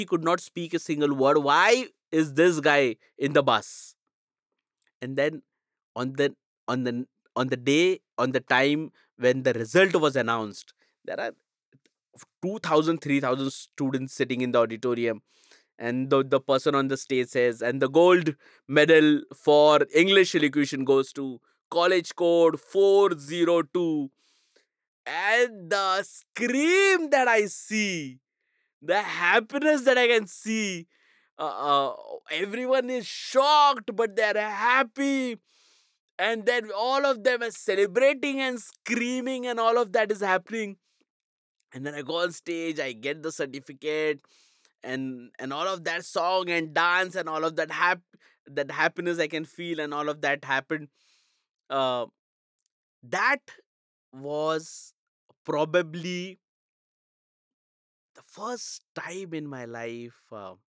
he could not speak a single word. Why is this guy in the bus? And then on the on the on the day, on the time when the result was announced, there are 2000, 3000 students sitting in the auditorium, and the person on the stage says, and the gold medal for English elocution goes to college code 402. And the scream that I see, the happiness that I can see, uh, uh, everyone is shocked, but they're happy. And then all of them are celebrating and screaming, and all of that is happening. And then I go on stage, I get the certificate, and all of that song and dance and all of that that happiness I can feel, and all of that happened. Uh, that was probably the first time in my life.